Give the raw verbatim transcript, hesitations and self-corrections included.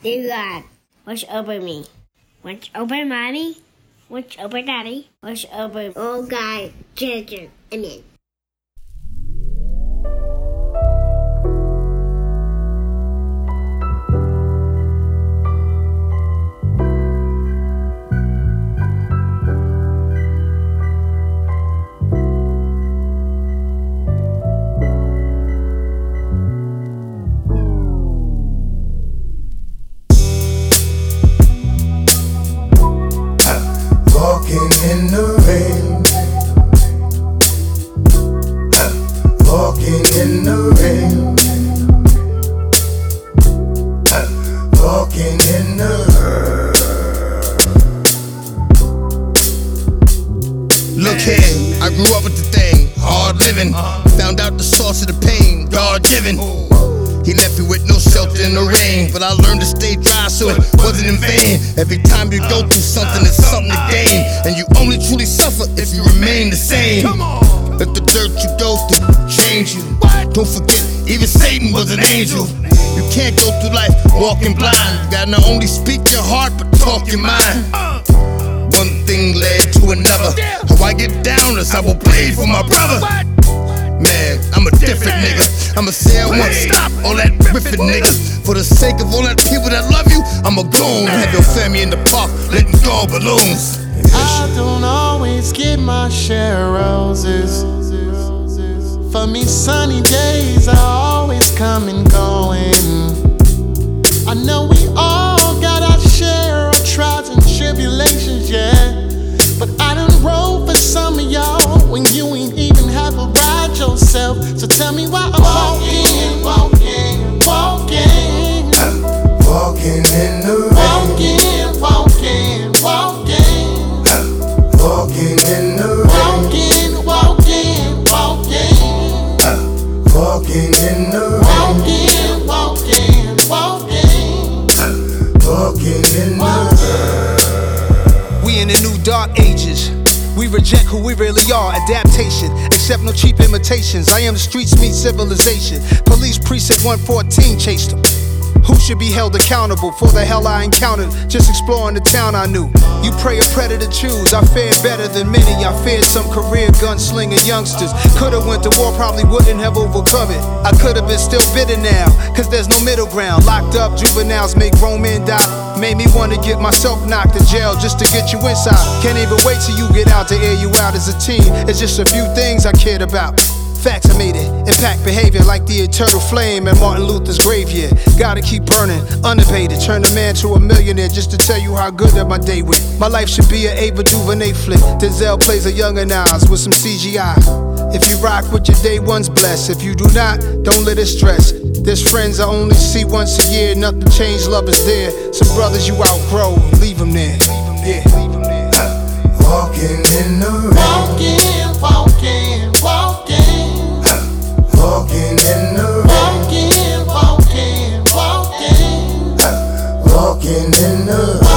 Dear God, watch over me. Watch over mommy. Watch over daddy. Watch over all God, children. Amen. Walking in the rain, uh, walking in the rain, uh, walking in the Look here, I grew up with the thing, hard living. Found out the source of the pain, God given. He left me with no shelter in the rain, but I learned to stay dry so it wasn't in vain. Every time you go through something, it's something to gain, and you only truly suffer if you remain the same. Let the dirt you go through change you. Don't forget, even Satan was an angel. You can't go through life walking blind. You gotta not only speak your heart, but talk your mind. One thing led to another. How I get down is I will bleed for my brother. Man, I'm a different nigga. I'ma say I won't stop all that riffing niggas. For the sake of all that people that love you, I'ma go on and have your family in the park letting go of balloons. I don't always get my share of roses. For me, sunny days are always come and going. I know we all got our share of trials and tribulations, yeah. But I done roll for some of y'all when you ain't even have a ride yourself. So tell me why I'm walking, walking, walking, uh, walking in the rain, walking, walking, walking, uh, walking in the rain, walking, walking, walking, uh, walking in the rain, walking, walking, walking, uh, walking in the rain. We in the new dark ages. We reject who we really are, adaptation. Accept no cheap imitations. I am the streets meet civilization. Police precinct one fourteen chased them. Who should be held accountable for the hell I encountered just exploring the town I knew? You pray a predator choose. I fared better than many. I feared some career gunslinging youngsters. Could've went to war, probably wouldn't have overcome it. I could've been still bitter now, cause there's no middle ground. Locked up juveniles make grown men die. Made me wanna get myself knocked in jail just to get you inside. Can't even wait till you get out to air you out as a teen. It's just a few things I cared about. Facts I made it, impact behavior like the eternal flame in Martin Luther's grave here. Gotta keep burning, unabated, turn a man to a millionaire just to tell you how good that my day went. My life should be an Ava DuVernay flick. Denzel plays a young Nas with some C G I. If you rock with your day one's blessed. If you do not, don't let it stress. There's friends I only see once a year. Nothing changed, love is there. Some brothers you outgrow, leave them there. Yeah, leave them there. Uh, walking in the rain, walking, walking, walking, uh, walking in the rain, walking, walking, walking, uh, walking in the rain.